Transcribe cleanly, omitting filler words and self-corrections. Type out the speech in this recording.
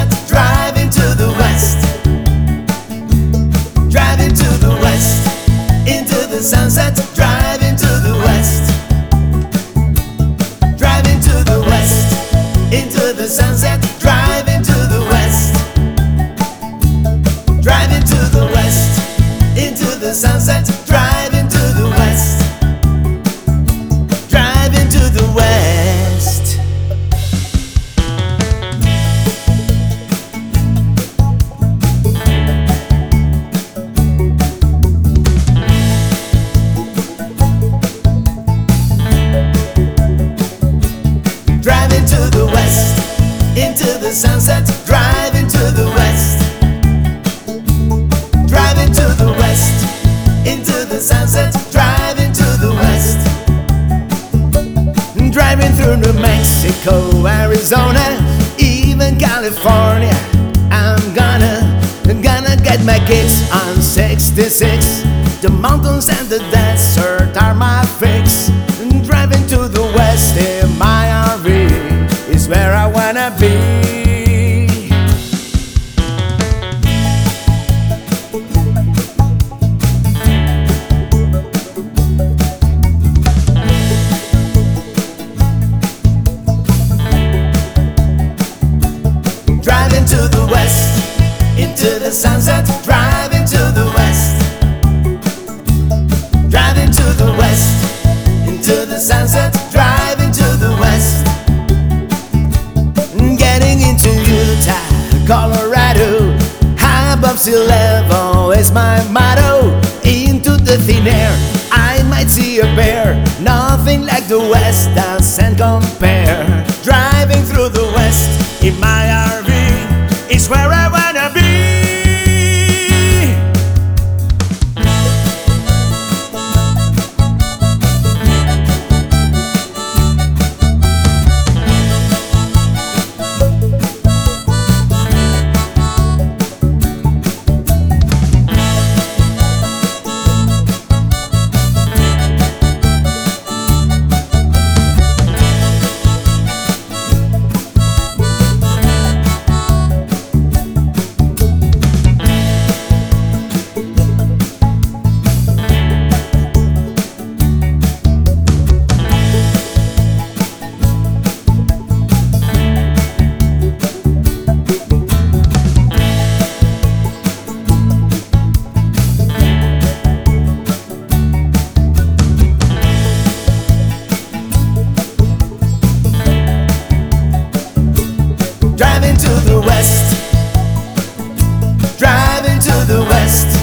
sunset, driving to the west. Driving to the west, into the sunset, driving to the west. Driving to the west, into the sunset, driving to the west. Driving to the west, into the sunset, driving to the west. Driving to the west. Driving to the west, into the sunset, driving to the west. Driving to the west, into the sunset, driving to the west. Driving through New Mexico, Arizona, even California. I'm gonna get my kicks on 66. The mountains and the desert are my fix. Driving to the west in my RV is where I wanna be. Driving to the west, into the sunset, driving to the west. Driving to the west, into the sunset, driving to the west. Getting into Utah, Colorado, high above sea level is my motto. Into the thin air, I might see a bear. Nothing like the west doesn't compare. Driving through the west in my RV is where I wanna be. Driving to the west, driving to the west.